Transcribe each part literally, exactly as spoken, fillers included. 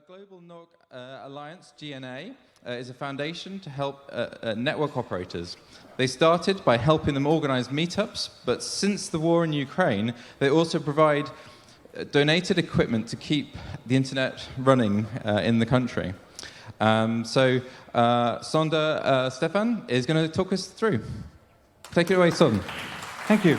Global N O G uh, Alliance, G N A, uh, is a foundation to help uh, uh, network operators. They started by helping them organize meetups, but since the war in Ukraine, they also provide uh, donated equipment to keep the internet running uh, in the country. Um, so uh, Sonder uh, Stefan is going to talk us through. Take it away, Son. Thank you.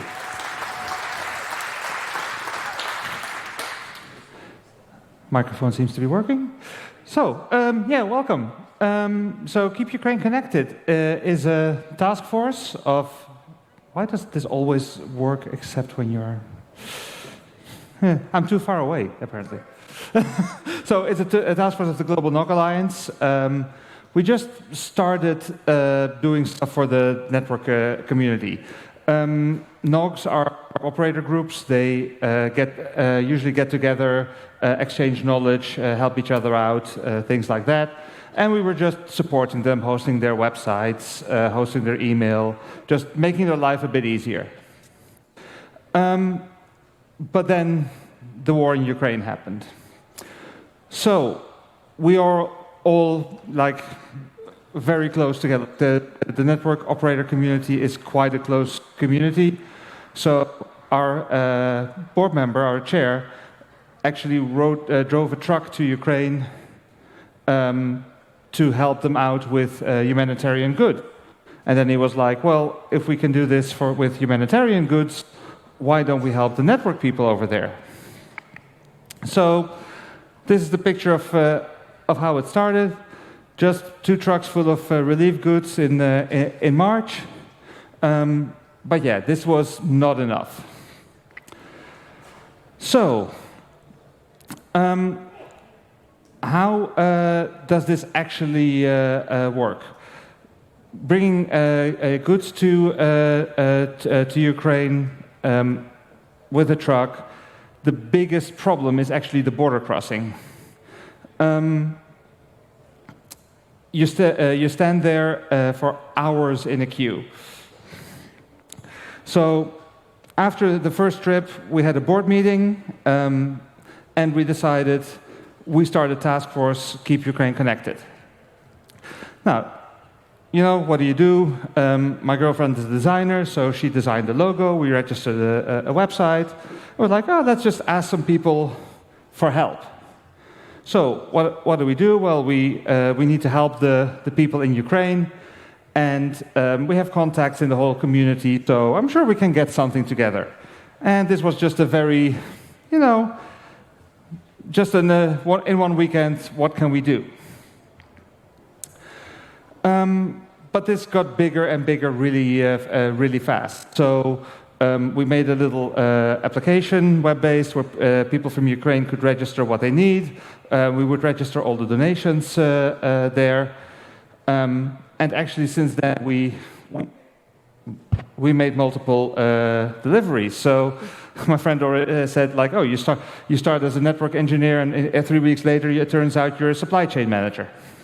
Microphone seems to be working. So, um, yeah, welcome. Um, so, Keep Ukraine Connected uh, is a task force of... Why does this always work except when you're... I'm too far away, apparently. So, it's a, t a task force of the Global N O G Alliance. Um, we just started uh, doing stuff for the network uh, community. Um, N O Gs are operator groups. They uh, get uh, usually get together, uh, exchange knowledge, uh, help each other out, uh, things like that. And we were just supporting them, hosting their websites, uh, hosting their email, just making their life a bit easier. Um, but then the war in Ukraine happened. So we are all like very close together. The, the network operator community is quite a close community. So our uh, board member, our chair, actually wrote, uh, drove a truck to Ukraine um, to help them out with uh, humanitarian good. And then he was like, well, if we can do this for, with humanitarian goods, why don't we help the network people over there? So this is the picture of, uh, of how it started. Just two trucks full of uh, relief goods in, uh, in March. Um, but yeah, this was not enough. So, um, how uh, does this actually uh, uh, work? Bringing uh, uh, goods to, uh, uh, t uh, to Ukraine um, with a truck, the biggest problem is actually the border crossing. Um, You, st uh, you stand there uh, for hours in a queue. So after the first trip, we had a board meeting, um, and we decided we start a task force, Keep Ukraine Connected. Now, you know, what do you do? Um, my girlfriend is a designer, so she designed the logo. We registered a, a website. We're like, oh, let's just ask some people for help. So what, what do we do? Well, we, uh, we need to help the, the people in Ukraine, and um, we have contacts in the whole community, so I'm sure we can get something together. And this was just a very, you know, just in, a, one, in one weekend, what can we do? Um, but this got bigger and bigger really, uh, uh, really fast. So Um, we made a little uh, application, web-based, where uh, people from Ukraine could register what they need. Uh, we would register all the donations uh, uh, there. Um, and actually, since then, we we made multiple uh, deliveries. So my friend already said, like, oh, you start you start as a network engineer, and uh, three weeks later, it turns out you're a supply chain manager.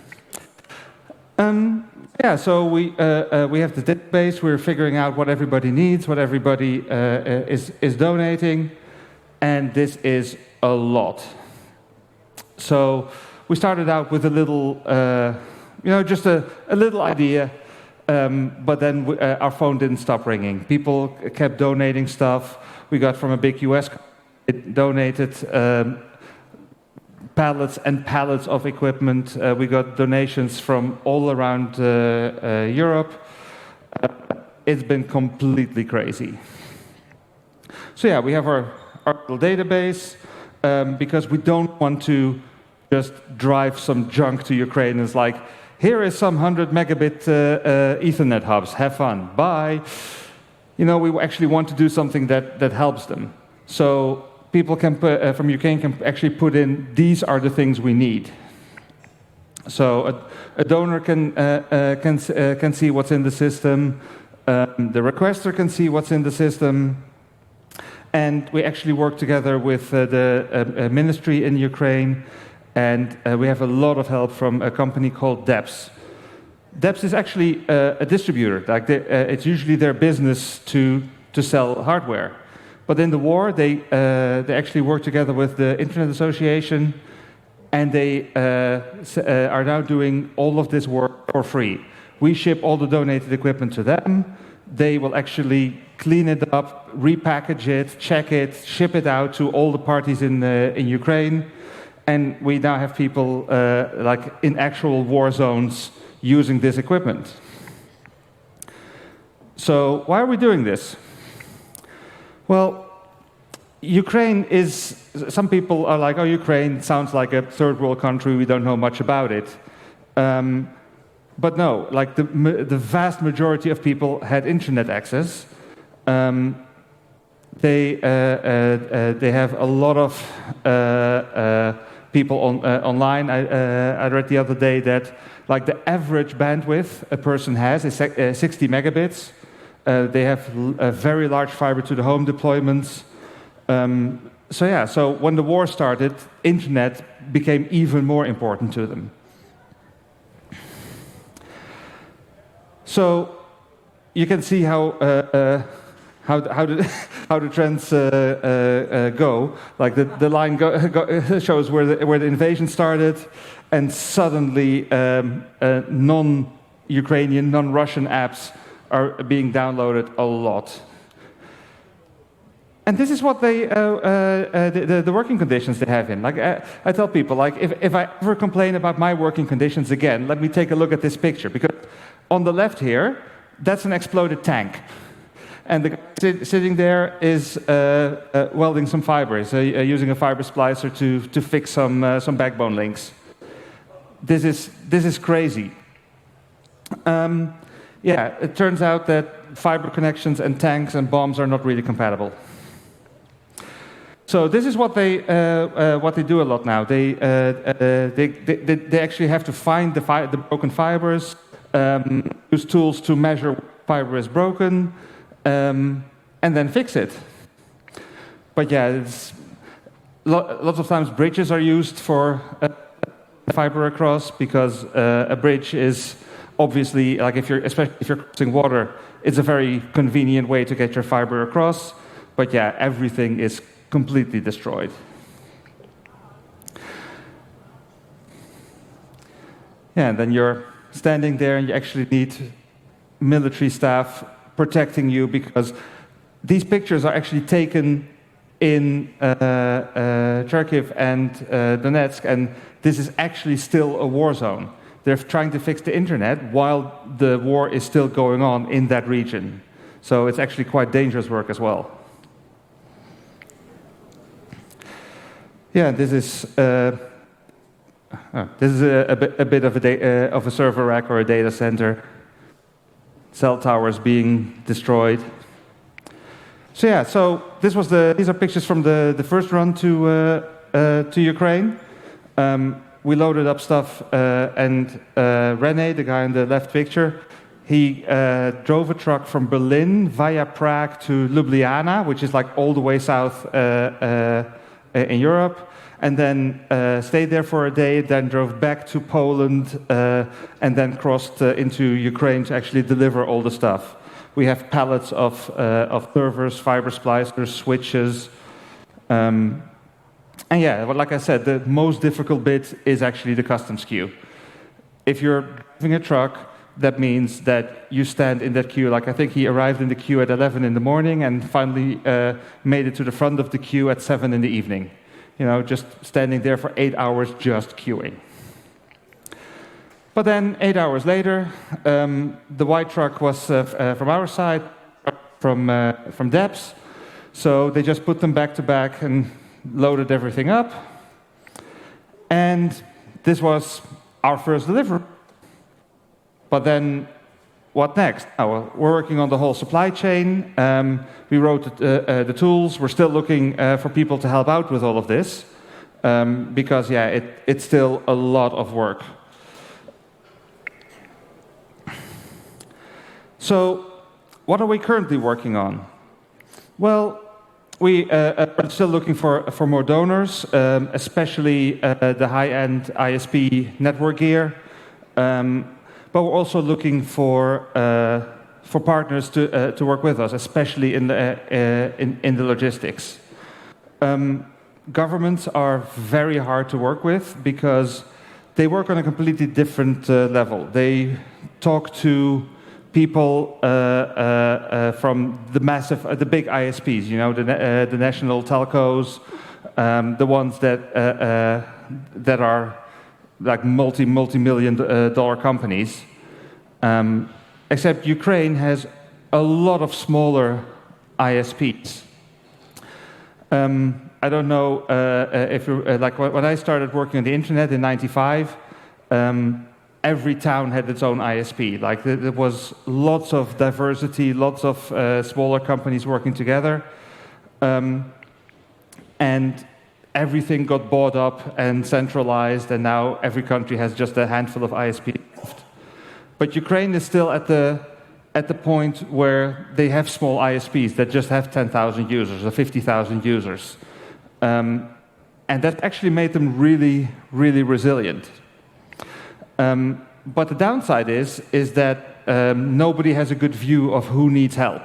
Um, Yeah, so we, uh, uh, we have the database, we're figuring out what everybody needs, what everybody uh, uh, is, is donating, and this is a lot. So we started out with a little, uh, you know, just a, a little idea, um, but then we, uh, our phone didn't stop ringing. People kept donating stuff. We got from a big U S company, it donated um, pallets and pallets of equipment. Uh, we got donations from all around uh, uh, Europe. Uh, it's been completely crazy. So yeah, we have our, our little database um, because we don't want to just drive some junk to Ukraine. It's like, here is some one hundred megabit uh, uh, Ethernet hubs. Have fun. Bye. You know, we actually want to do something that, that helps them. So people can put, uh, from Ukraine can actually put in, these are the things we need. So a, a donor can, uh, uh, can, uh, can see what's in the system, um, the requester can see what's in the system, and we actually work together with uh, the uh, uh, ministry in Ukraine, and uh, we have a lot of help from a company called D E P S. D E P S is actually uh, a distributor. Like they, uh, it's usually their business to, to sell hardware. But in the war, they, uh, they actually worked together with the Internet Association, and they uh, s- uh, are now doing all of this work for free. We ship all the donated equipment to them. They will actually clean it up, repackage it, check it, ship it out to all the parties in uh, in Ukraine, and we now have people uh, like in actual war zones using this equipment. So why are we doing this? Well, Ukraine is, some people are like, oh, Ukraine sounds like a third world country, we don't know much about it. Um, but no, like the, the vast majority of people had internet access. Um, they, uh, uh, uh, they have a lot of uh, uh, people on, uh, online. I, uh, I read the other day that like the average bandwidth a person has is uh, sixty megabits. Uh, they have a very large fiber to the home deployments. Um, so yeah, so when the war started, internet became even more important to them. So you can see how uh, uh, how the, how the how the trends uh, uh, uh, go. Like the the line go, go, shows where the where the invasion started, and suddenly um, uh, non-Ukrainian, non-Russian apps are being downloaded a lot. And this is what they, uh, uh, uh, the, the working conditions they have in. Like I, I tell people, like if, if I ever complain about my working conditions again, let me take a look at this picture. Because on the left here, that's an exploded tank. And the guy sit, sitting there is uh, uh, welding some fibers, uh, uh, using a fiber splicer to, to fix some, uh, some backbone links. This is, this is crazy. Um, yeah, it turns out that fiber connections and tanks and bombs are not really compatible. So this is what they uh, uh, what they do a lot now. They, uh, uh, they, they they actually have to find the fi the broken fibers, um, use tools to measure what fiber is broken, um, and then fix it. But yeah, it's lo lots of times bridges are used for uh, fiber across because uh, a bridge is obviously like if you're especially if you're crossing water, it's a very convenient way to get your fiber across. But yeah, everything is completely destroyed. Yeah, and then you're standing there and you actually need military staff protecting you because these pictures are actually taken in uh, uh, Kharkiv and uh, Donetsk, and this is actually still a war zone. They're trying to fix the internet while the war is still going on in that region. So it's actually quite dangerous work as well. Yeah, this is uh, uh, this is a, a, bit, a bit of a da uh, of a server rack or a data center. Cell towers being destroyed. So yeah, so this was the these are pictures from the the first run to uh, uh, to Ukraine. Um, we loaded up stuff, uh, and uh, Rene, the guy in the left picture, he uh, drove a truck from Berlin via Prague to Ljubljana, which is like all the way south. Uh, uh, in Europe, and then uh, stayed there for a day, then drove back to Poland, uh, and then crossed uh, into Ukraine to actually deliver all the stuff. We have pallets of, uh, of servers, fiber splicers, switches. Um, and yeah, well, like I said, the most difficult bit is actually the customs queue. If you're driving a truck, that means that you stand in that queue. Like I think he arrived in the queue at eleven in the morning and finally uh, made it to the front of the queue at seven in the evening. You know, just standing there for eight hours just queuing. But then eight hours later, um, the white truck was uh, uh, from our side, from, uh, from D E P S. So they just put them back to back and loaded everything up. And this was our first delivery. But then, what next? Oh, well, we're working on the whole supply chain. Um, we wrote uh, uh, the tools. We're still looking uh, for people to help out with all of this. Um, because, yeah, it, it's still a lot of work. So, what are we currently working on? Well, we uh, are still looking for, for more donors, um, especially uh, the high-end I S P network gear. Um, But we're also looking for uh, for partners to uh, to work with us, especially in the uh, in, in the logistics. Um, governments are very hard to work with because they work on a completely different uh, level. They talk to people uh, uh, uh, from the massive, uh, the big I S Ps, you know, the, uh, the national telcos, um, the ones that uh, uh, that are like multi multi million uh, dollar companies. Um, except Ukraine has a lot of smaller I S Ps. Um, I don't know uh, uh, if you uh, like when I started working on the internet in ninety-five. Um, every town had its own I S P. Like there, there was lots of diversity, lots of uh, smaller companies working together, um, and everything got bought up and centralized. And now every country has just a handful of I S Ps. But Ukraine is still at the at the point where they have small I S Ps that just have ten thousand users or fifty thousand users. Um, and that actually made them really, really resilient. Um, but the downside is, is that um, nobody has a good view of who needs help.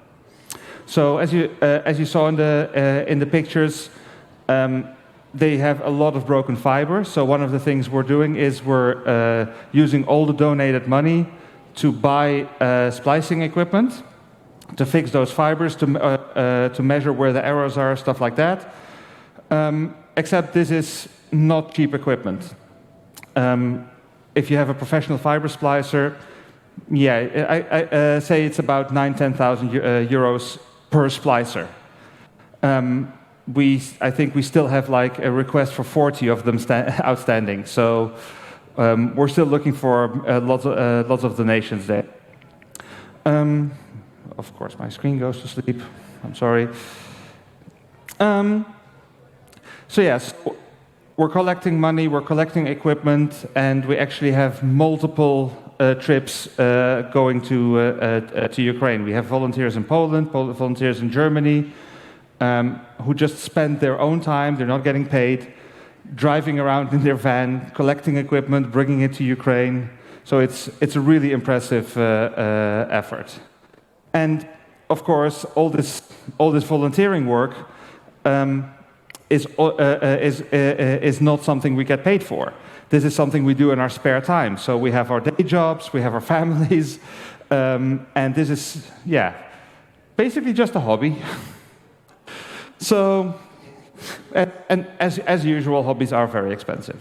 So as you, uh, as you saw in the, uh, in the pictures, um, they have a lot of broken fiber. So one of the things we're doing is we're uh, using all the donated money to buy uh, splicing equipment, to fix those fibers, to, uh, uh, to measure where the errors are, stuff like that. Um, except this is not cheap equipment. Um, if you have a professional fiber splicer, yeah, I, I uh, say it's about nine, ten thousand uh, euros per splicer. Um, we, I think we still have like a request for forty of them outstanding. So um, we're still looking for uh, lots, of, uh, lots of donations there. Um, of course, my screen goes to sleep. I'm sorry. Um, So yes, we're collecting money, we're collecting equipment, and we actually have multiple uh, trips uh, going to uh, uh, to Ukraine. We have volunteers in Poland, volunteers in Germany, um, who just spend their own time, they're not getting paid, driving around in their van, collecting equipment, bringing it to Ukraine. So it's, it's a really impressive uh, uh, effort. And of course, all this, all this volunteering work um, is, uh, uh, is, uh, is not something we get paid for. This is something we do in our spare time. So we have our day jobs, we have our families, um, and this is, yeah, basically just a hobby. So, and, and as, as usual, hobbies are very expensive.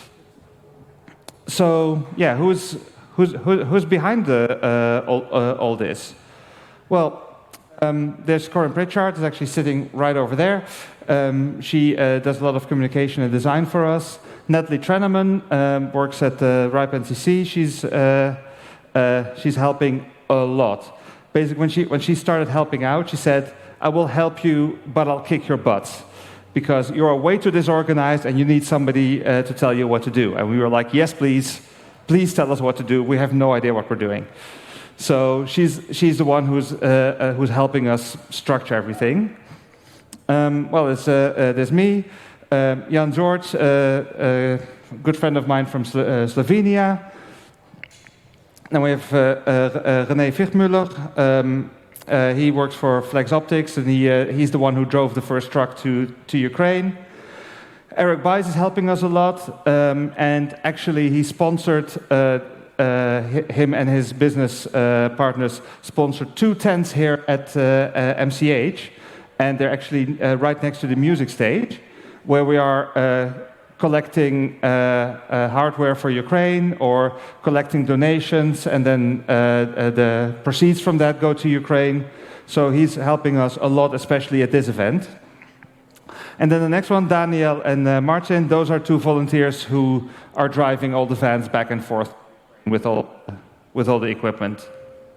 So, yeah, who's, who's, who's behind the, uh, all, uh, all this? Well, um, there's Corinne Pritchard, is actually sitting right over there. Um, she uh, does a lot of communication and design for us. Natalie Treneman um, works at uh, RIPE N C C. She's, uh, uh, she's helping a lot. Basically, when she, when she started helping out, she said, I will help you, but I'll kick your butts, because you are way too disorganized and you need somebody uh, to tell you what to do. And we were like, yes, please, please tell us what to do. We have no idea what we're doing. So she's, she's the one who's, uh, uh, who's helping us structure everything. Um, well, it's, uh, uh, there's me, uh, Jan George, uh, a good friend of mine from Slo uh, Slovenia. Then we have uh, uh, René Vichtmuller. Um, uh, he works for Flex Optics, and he, uh, he's the one who drove the first truck to, to Ukraine. Eric Bies is helping us a lot, um, and actually he sponsored, uh, uh, him and his business uh, partners sponsored two tents here at uh, uh, M C H. And they're actually uh, right next to the music stage, where we are uh, collecting uh, uh, hardware for Ukraine or collecting donations, and then uh, uh, the proceeds from that go to Ukraine. So he's helping us a lot, especially at this event. And then the next one, Daniel and uh, Martin, those are two volunteers who are driving all the vans back and forth with all, with all the equipment.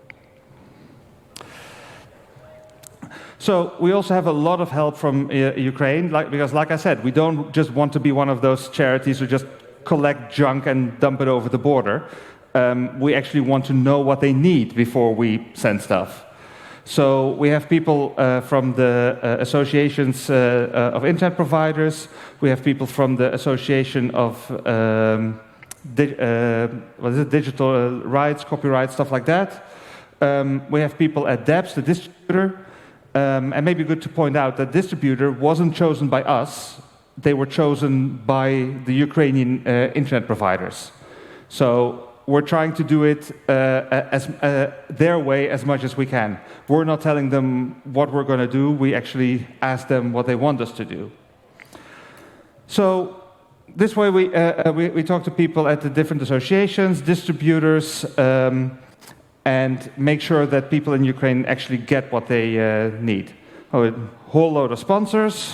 So we also have a lot of help from uh, Ukraine, like, because like I said, we don't just want to be one of those charities who just collect junk and dump it over the border. Um, we actually want to know what they need before we send stuff. So we have people uh, from the uh, associations uh, uh, of internet providers. We have people from the association of um, di uh, what is it, digital rights, copyright, stuff like that. Um, we have people at D E P S, the distributor. Um, and maybe good to point out that distributor wasn't chosen by us. they were chosen by the Ukrainian uh, internet providers. So we're trying to do it uh, as uh, their way as much as we can. We're not telling them what we're going to do. We actually ask them what they want us to do. So this way we, uh, we, we talk to people at the different associations, distributors, um, and make sure that people in Ukraine actually get what they uh, need. Oh, a whole load of sponsors.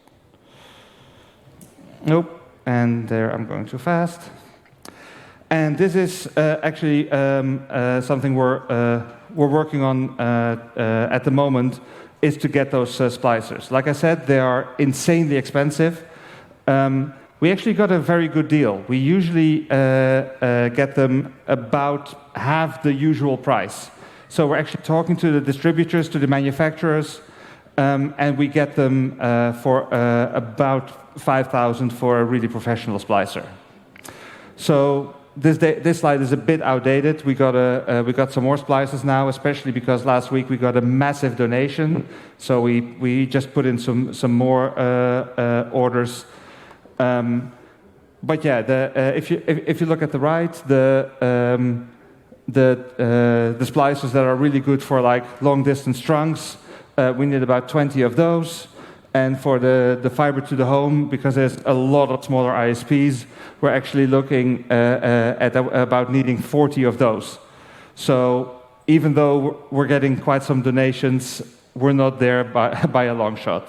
Nope, and there I'm going too fast. And this is uh, actually um, uh, something we're, uh, we're working on uh, uh, at the moment, is to get those uh, splicers. Like I said, they are insanely expensive. Um, we actually got a very good deal. We usually uh, uh, get them about half the usual price. So we're actually talking to the distributors, to the manufacturers, um, and we get them uh, for uh, about five thousand for a really professional splicer. So this, day, this slide is a bit outdated. We got, a, uh, we got some more splicers now, especially because last week we got a massive donation. So we, we just put in some, some more uh, uh, orders. Um, but yeah, the, uh, if, you, if, if you look at the right, the, um, the, uh, the splicers that are really good for like long distance trunks, uh, we need about twenty of those. And for the, the fiber to the home, because there's a lot of smaller I S Ps, we're actually looking uh, uh, at about needing forty of those. So even though we're getting quite some donations, we're not there by, by a long shot.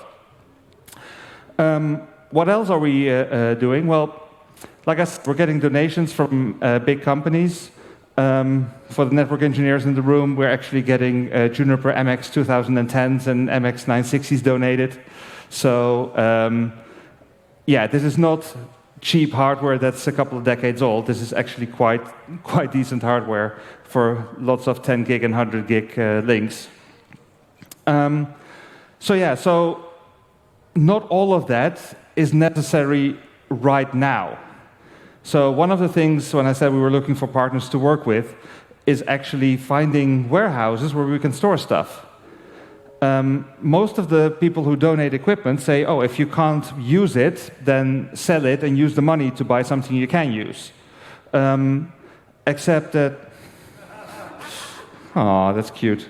Um, what else are we uh, uh, doing? Well, like I said, we're getting donations from uh, big companies. Um, for the network engineers in the room, we're actually getting uh, Juniper M X twenty tens and M X nine sixties donated. So, um, yeah, this is not cheap hardware that's a couple of decades old. This is actually quite, quite decent hardware for lots of ten gig and one hundred gig uh, links. Um, so, yeah, so not all of that is necessary right now. So one of the things, when I said we were looking for partners to work with, is actually finding warehouses where we can store stuff. Um, most of the people who donate equipment say, oh, if you can't use it, then sell it and use the money to buy something you can use. Um, except that... Oh, that's cute.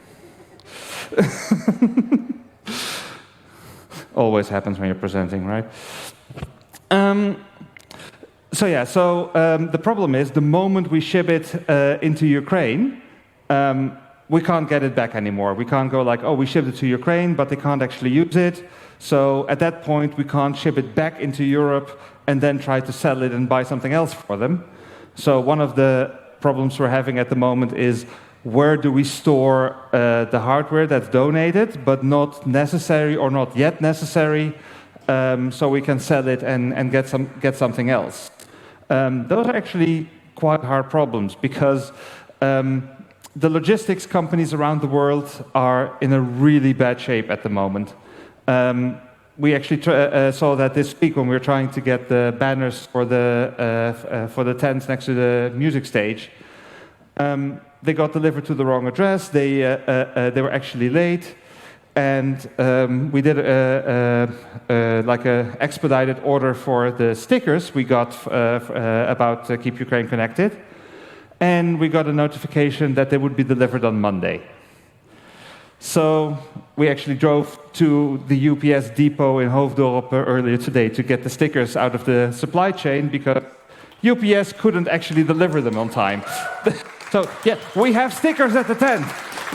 Always happens when you're presenting, right? Um, so yeah, so um, the problem is the moment we ship it uh, into Ukraine, um, we can't get it back anymore. We can't go like, oh, we shipped it to Ukraine, but they can't actually use it. So at that point, we can't ship it back into Europe and then try to sell it and buy something else for them. So one of the problems we're having at the moment is where do we store uh, the hardware that's donated, but not necessary or not yet necessary, um, so we can sell it and, and get, some, get something else. Um, those are actually quite hard problems because um, the logistics companies around the world are in a really bad shape at the moment. Um, we actually tr uh, saw that this week when we were trying to get the banners for the, uh, uh, for the tents next to the music stage. Um, they got delivered to the wrong address, they, uh, uh, uh, they were actually late, and um, we did a, a, a, like an expedited order for the stickers we got uh, uh, about uh, Keep Ukraine Connected. And we got a notification that they would be delivered on Monday. So we actually drove to the U P S depot in Hoofddorp earlier today to get the stickers out of the supply chain because U P S couldn't actually deliver them on time. So yeah, we have stickers at the tent.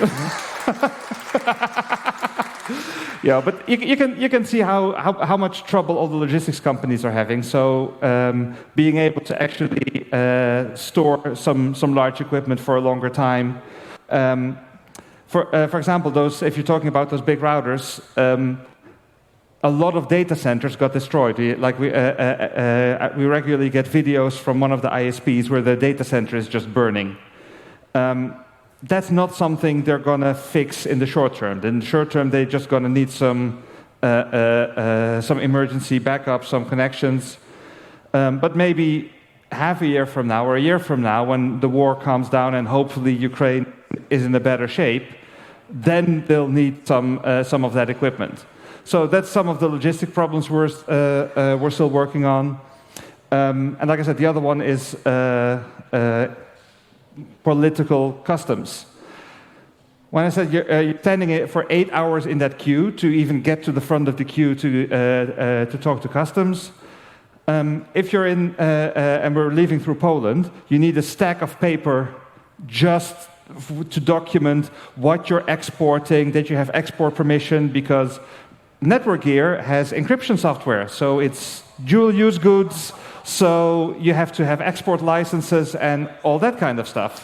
Yeah, but you, you can you can see how, how how much trouble all the logistics companies are having. So um, being able to actually uh, store some some large equipment for a longer time. Um, for uh, for example, those if you're talking about those big routers, um, a lot of data centers got destroyed. We, like we uh, uh, uh, we regularly get videos from one of the I S Ps where the data center is just burning. Um, That's not something they're going to fix in the short term. In the short term, they're just going to need some, uh, uh, uh, some emergency backup, some connections. Um, but maybe half a year from now or a year from now, when the war calms down and hopefully Ukraine is in a better shape, then they'll need some, uh, some of that equipment. So that's some of the logistic problems we're, uh, uh, we're still working on. Um, and like I said, the other one is uh, uh, political customs. When I said you're, uh, you're standing it for eight hours in that queue to even get to the front of the queue to, uh, uh, to talk to customs, um, if you're in, uh, uh, and we're leaving through Poland, you need a stack of paper just to document what you're exporting, that you have export permission, because Network Gear has encryption software, so it's dual-use goods, so you have to have export licenses and all that kind of stuff.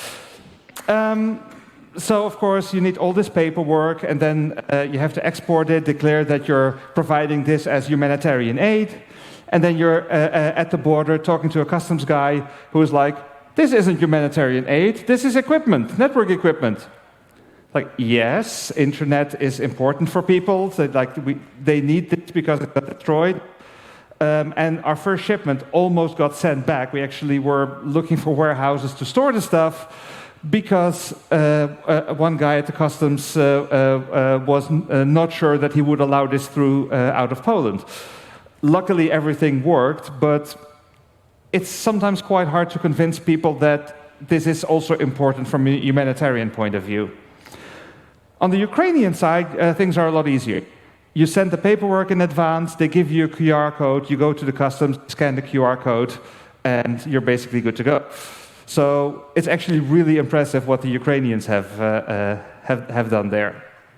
Um, so, of course, you need all this paperwork, and then uh, you have to export it, declare that you're providing this as humanitarian aid, and then you're uh, uh, at the border talking to a customs guy who's like, this isn't humanitarian aid, this is equipment, network equipment. Like, yes, internet is important for people, so like we, they need this because it got destroyed. Um, and our first shipment almost got sent back. We actually were looking for warehouses to store the stuff because uh, uh, one guy at the customs uh, uh, uh, was uh, not sure that he would allow this through uh, out of Poland. Luckily, everything worked, but it's sometimes quite hard to convince people that this is also important from a humanitarian point of view. On the Ukrainian side, uh, things are a lot easier. You send the paperwork in advance, they give you a Q R code, you go to the customs, scan the Q R code, and you're basically good to go. So it's actually really impressive what the Ukrainians have, uh, uh, have, have done there.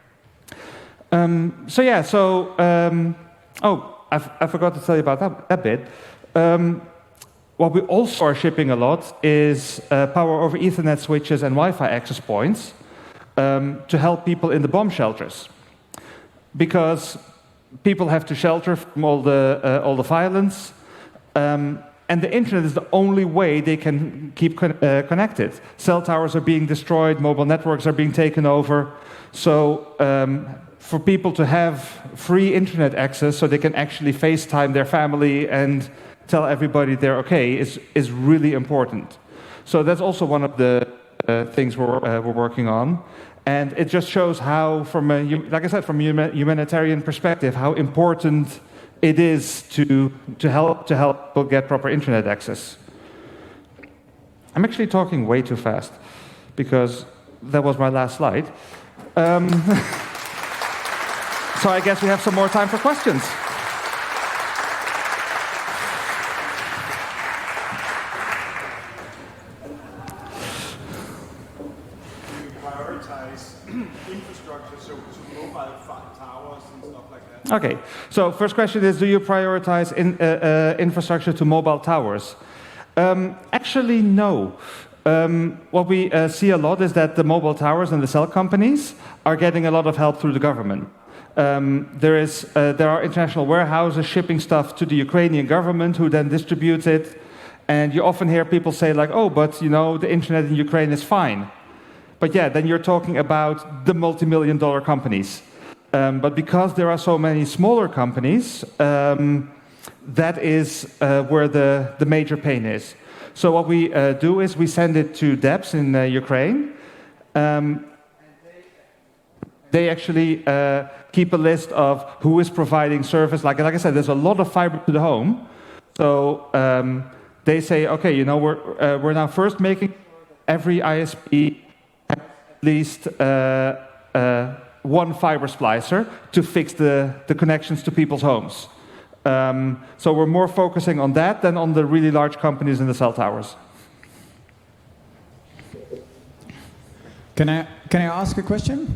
Um, so yeah, so, um, oh, I, I forgot to tell you about that, that bit. Um, What we also are shipping a lot is uh, power over Ethernet switches and Wi-Fi access points um, to help people in the bomb shelters. Because people have to shelter from all the, uh, all the violence, um, and the internet is the only way they can keep con uh, connected. Cell towers are being destroyed, mobile networks are being taken over. So um, for people to have free internet access so they can actually FaceTime their family and tell everybody they're okay is, is really important. So that's also one of the uh, things we're, uh, we're working on. And it just shows how, from a, like I said, from a humanitarian perspective, how important it is to, to, help, to help people get proper internet access. I'm actually talking way too fast, because that was my last slide. Um, so I guess we have some more time for questions. Okay, so first question is, do you prioritize in, uh, uh, infrastructure to mobile towers? Um, actually, no. Um, what we uh, see a lot is that the mobile towers and the cell companies are getting a lot of help through the government. Um, there, is, uh, there are international warehouses shipping stuff to the Ukrainian government, who then distributes it. And you often hear people say like, oh, but you know, the internet in Ukraine is fine. But yeah, then you're talking about the multi-million dollar companies. Um, but because there are so many smaller companies, um, that is uh, where the, the major pain is. So what we uh, do is we send it to D E P S in uh, Ukraine. Um, they actually uh, keep a list of who is providing service. Like, like I said, there's a lot of fiber to the home. So um, they say, okay, you know, we're, uh, we're now first making every I S P at least uh, uh, one fiber splicer to fix the, the connections to people's homes. Um, so we're more focusing on that than on the really large companies in the cell towers. Can I, can I ask a question?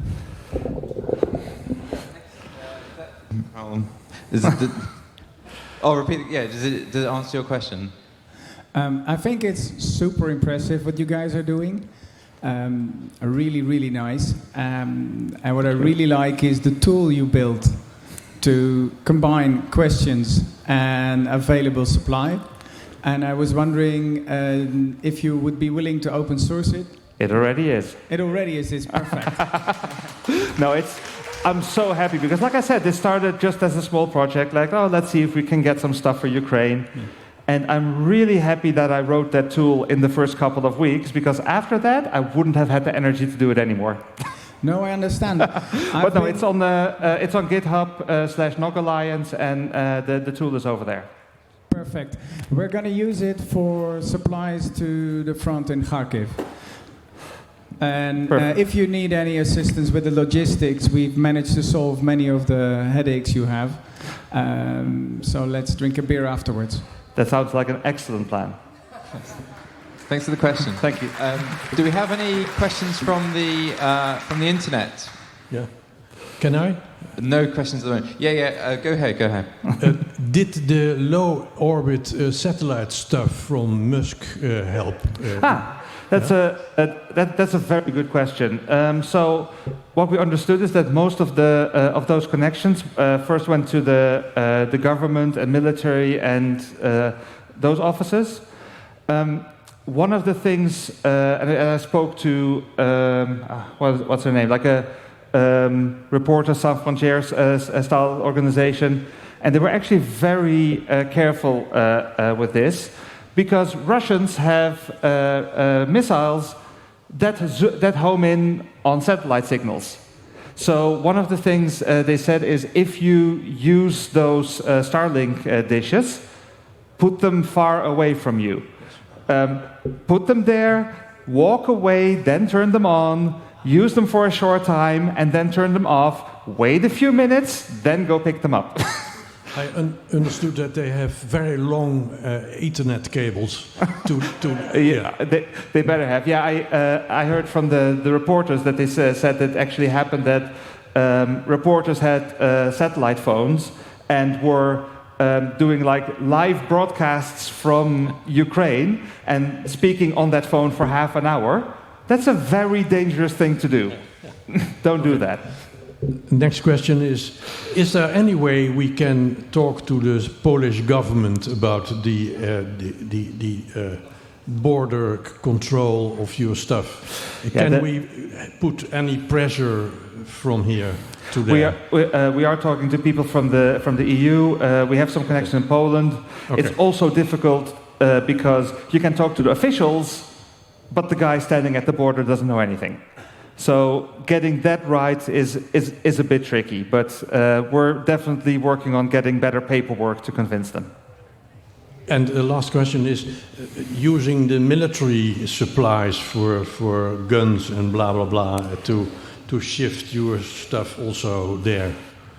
Um, is it the, oh, repeat it. Yeah, does it, does it answer your question? Um, I think it's super impressive what you guys are doing. Um, really, really nice. Um, and what I really like is the tool you built to combine questions and available supply. And I was wondering um, if you would be willing to open source it. It already is. It already is. It's perfect. No, it's. I'm so happy because, like I said, this started just as a small project. Like, oh, let's see if we can get some stuff for Ukraine. Yeah. And I'm really happy that I wrote that tool in the first couple of weeks, because after that, I wouldn't have had the energy to do it anymore. No, I understand. But no, it's on, uh, uh, it's on GitHub uh, slash Nog Alliance, and uh, the, the tool is over there. Perfect. We're going to use it for supplies to the front in Kharkiv. And uh, if you need any assistance with the logistics, we've managed to solve many of the headaches you have. Um, so let's drink a beer afterwards. That sounds like an excellent plan. Thanks for the question. Thank you. Um, do we have any questions from the uh, from the internet? Yeah. Can I? No questions at the moment. Yeah, yeah. Uh, go ahead. Go ahead. Uh, did the low orbit uh, satellite stuff from Musk uh, help? Uh, Ah, that's a, a that, that's a very good question. Um, so, what we understood is that most of the uh, of those connections uh, first went to the uh, the government and military and uh, those offices. Um, one of the things, uh, and, I, and I spoke to um, uh, what, what's her name, like a um, Reporters Sans Frontières uh, style organization, and they were actually very uh, careful uh, uh, with this. Because Russians have uh, uh, missiles that, zo- that home in on satellite signals. So one of the things uh, they said is if you use those uh, Starlink uh, dishes, put them far away from you. Um, put them there, walk away, then turn them on, use them for a short time, and then turn them off, wait a few minutes, then go pick them up. I un- understood that they have very long uh, Ethernet cables to, to Uh, yeah, they, they better have. Yeah, I uh, I heard from the, the reporters that they sa- said that actually happened that um, reporters had uh, satellite phones and were um, doing like live broadcasts from Ukraine and speaking on that phone for half an hour. That's a very dangerous thing to do. Don't do that. Next question is, is there any way we can talk to the Polish government about the, uh, the, the, the uh, border c- control of your stuff? Yeah, Can that- we put any pressure from here to there? We are, we, uh, we are talking to people from the, from the E U. Uh, we have some connection in Poland. Okay. It's also difficult uh, because you can talk to the officials, but the guy standing at the border doesn't know anything. So getting that right is, is, is a bit tricky, but uh, we're definitely working on getting better paperwork to convince them. And the last question is, uh, using the military supplies for, for guns and blah, blah, blah, to, to shift your stuff also there.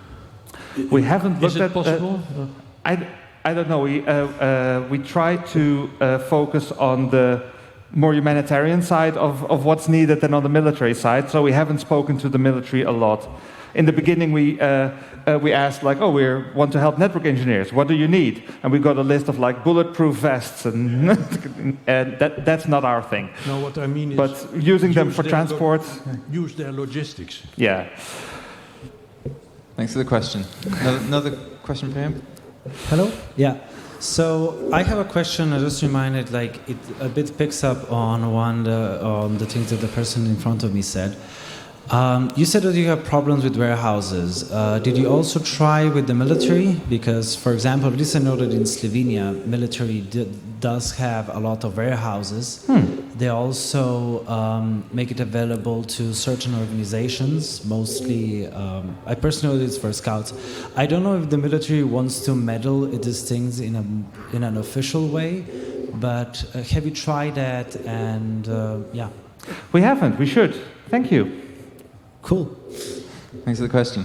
We haven't Is looked it at... uh, possible? I, I don't know. We, uh, uh, we try to uh, focus on the more humanitarian side of, of what's needed than on the military side. So we haven't spoken to the military a lot. In the beginning, we uh, uh, we asked like, oh, we want to help network engineers. What do you need? And we got a list of like bulletproof vests, and, and that that's not our thing. No, what I mean is, But using them use for their transport, lo- use their logistics. yeah. Thanks for the question. Another, another question for him? Hello? Yeah. So I have a question. I just reminded, like, it a bit picks up on one the, on the things that the person in front of me said. Um, you said that you have problems with warehouses. Uh, did you also try with the military? Because, for example, at least I know that in Slovenia, military d- does have a lot of warehouses. Hmm. They also um, make it available to certain organizations, mostly, um, I personally know this for scouts. I don't know if the military wants to meddle in these things in, a, in an official way, but uh, have you tried that? And uh, yeah. We haven't. We should. Thank you. Cool. Thanks for the question.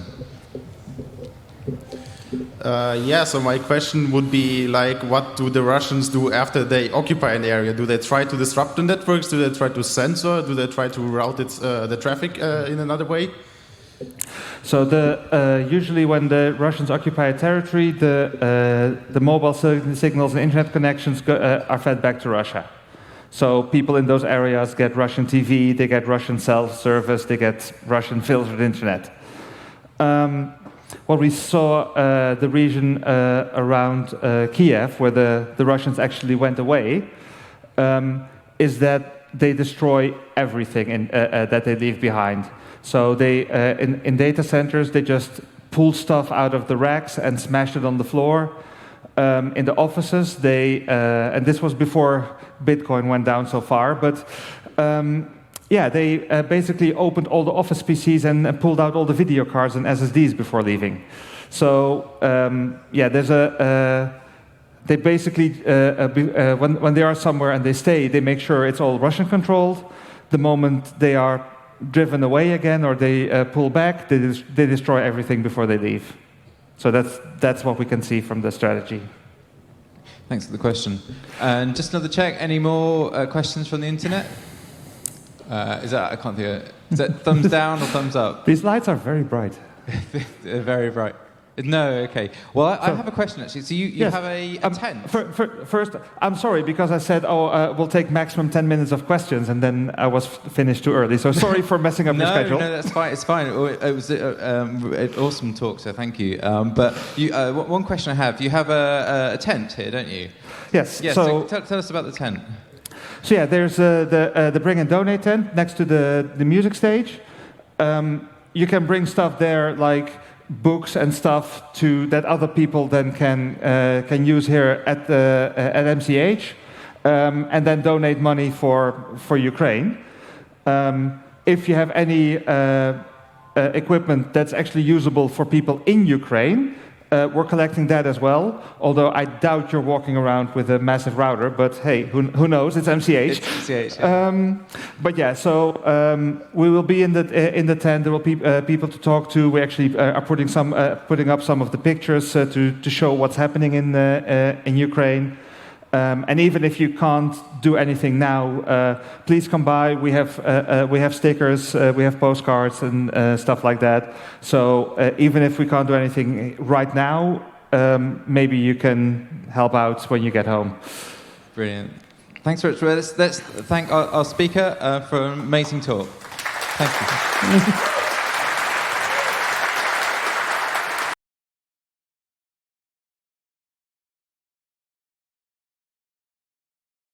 Uh, yeah, so my question would be like, what do the Russians do after they occupy an area? Do they try to disrupt the networks? Do they try to censor? Do they try to route its, uh, the traffic uh, in another way? So the, uh, usually when the Russians occupy a territory, the, uh, the mobile sig- signals and internet connections go, uh, are fed back to Russia. So people in those areas get Russian T V, they get Russian self-service, they get Russian filtered internet. Um, what we saw, uh, the region uh, around uh, Kiev, where the, the Russians actually went away, um, is that they destroy everything in, uh, uh, that they leave behind. So they, uh, in, in data centers, they just pull stuff out of the racks and smash it on the floor. Um, in the offices, they, uh, and this was before Bitcoin went down so far, but um, yeah, they uh, basically opened all the Office P Cs and uh, pulled out all the video cards and S S Ds before leaving. So um, yeah, there's a. Uh, they basically uh, uh, be, uh, when when they are somewhere and they stay, they make sure it's all Russian controlled. The moment they are driven away again or they uh, pull back, they des- they destroy everything before they leave. So that's that's what we can see from the strategy. Thanks for the question. And just another check. Any more uh, questions from the internet? Uh, is that I can't think of it. Is that thumbs down or thumbs up? These lights are very bright. They're very bright. No, okay. Well, I, So- I have a question actually. So you, you Yes. have a, a Um, tent. fir- fir- first, I'm sorry because I said, oh, uh, we'll take maximum ten minutes of questions, and then I was f- finished too early. So sorry for messing up no, your schedule. no, that's fine. It's fine. It, it was uh, um, an awesome talk, so thank you. Um, but you, uh, one- one question I have: you have a, a, a tent here, don't you? Yes. Yeah. so, So, tell, tell us about the tent. so yeah, there's uh, the uh, the bring and donate tent next to the the music stage. Um, you can bring stuff there like books and stuff to that other people then can uh, can use here at the uh, at M C H, um, and then donate money for for Ukraine. Um, if you have any uh, uh, equipment that's actually usable for people in Ukraine, uh, we're collecting that as well. Although I doubt you're walking around with a massive router, but hey, who, who knows? It's M C H. It's M C H, yeah. Um, but yeah, so um, we will be in the uh, in the tent. There will be uh, people to talk to. We actually uh, are putting some uh, putting up some of the pictures uh, to to show what's happening in uh, uh, in Ukraine. Um, and even if you can't do anything now, uh, please come by. We have uh, uh, we have stickers, uh, we have postcards and uh, stuff like that. So uh, even if we can't do anything right now, um, maybe you can help out when you get home. Brilliant. Thanks, Rich. Well, let's, let's thank our, our speaker uh, for an amazing talk. Thank you.